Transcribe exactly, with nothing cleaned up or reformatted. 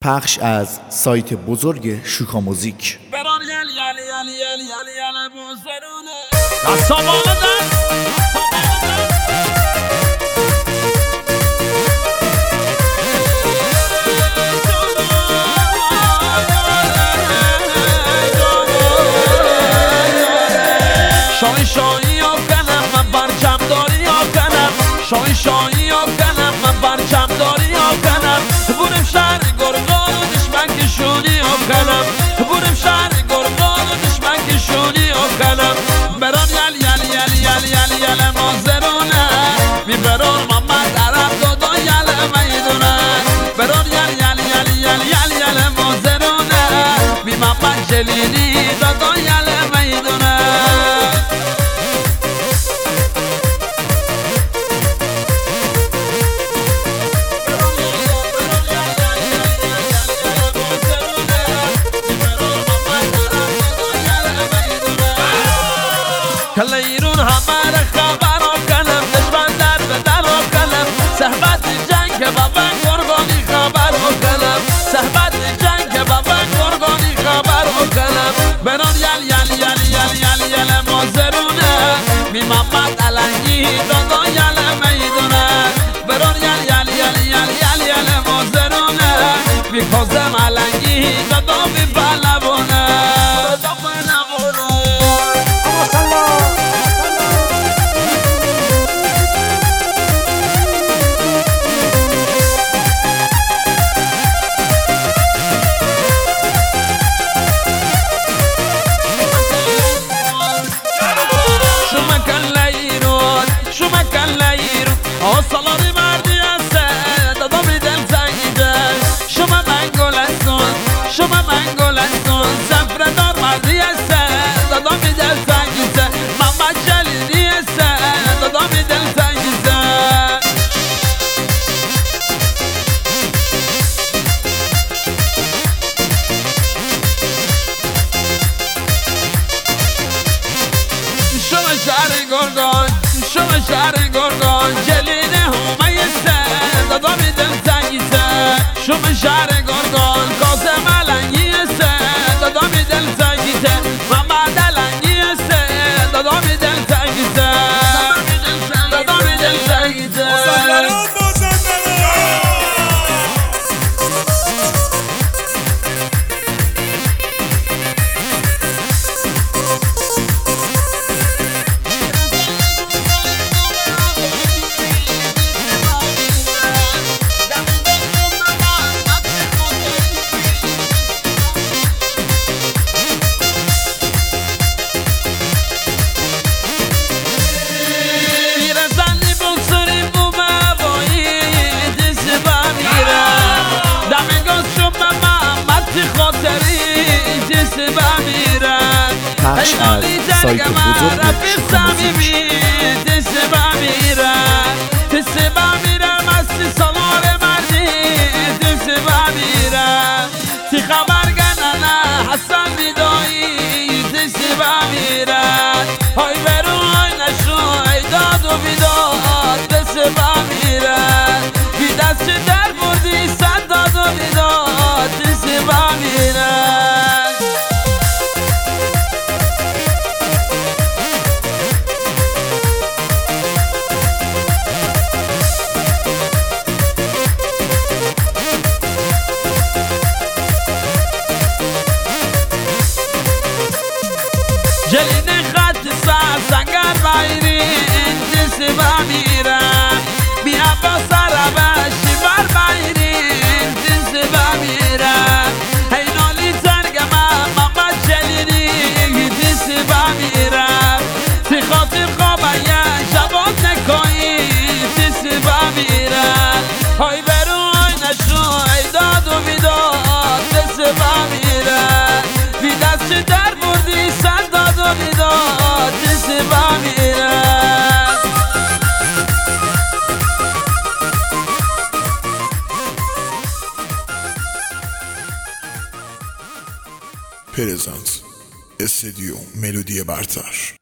پخش از سایت بزرگ شوکا موزیک. شای شایی ها کنم من برچم داری ها کنم شای شایی ها کنم من برچم داری ها کنم بودم شهر گرگان و دشمن کشونی ها کنم بودم شهر گرگان و دشمن کشونی ها کنم بران یل یل یل یل یل یل مازرونه بی بران محمد عرب دادا یل میدونه بران یل یل یل یل یل یل مازرونه بی محمد جلیلی دادا یل میدونه کل ایرون همه را خبر کنم دشمن در بدن کنم صحبت جنگ بابا گرگانی خبر کنم صحبت جنگ بابا گرگانی خبر کنم بران یل یل یل یل یل یل مازرونه می محمد علنگی دادا یل میدونه بران یل یل یل یل یل یل مازرونه بی کازم علنگی دادا بی بلبونه سالاری مردی هسته دادا می دل زنگیده شما من گلستون شما من گلستون زفردار مردی هسته دادا می دل زنگیده محمد جلیلی هسته دادا می دل زنگیده شما شهر گرگان شما شهر گرگان جلیلی دادا می دل زنگیده شما شهر گرگان کازم علنگی هسته دادا می دل زنگیده محمد علنگی هسته دادا می دل زنگیده دادا می دل زنگیده پخش از سایت بزرگ شوکا موزیک. جلیلی خط سر سنگر بایرین جسی با میرن بی عباس عربشی بر بایرین جسی با میرن هینالی ترگمه محمد جلیلی جسی با میرن تی خاطر خوابه یه شبات نکایی جسی با میرن های برو های نشو ای داد و بیداد جسی با میرن بی دست در بردی سر داد و بیداد جسی با میرن پرزنت استودیو ملودی برتر.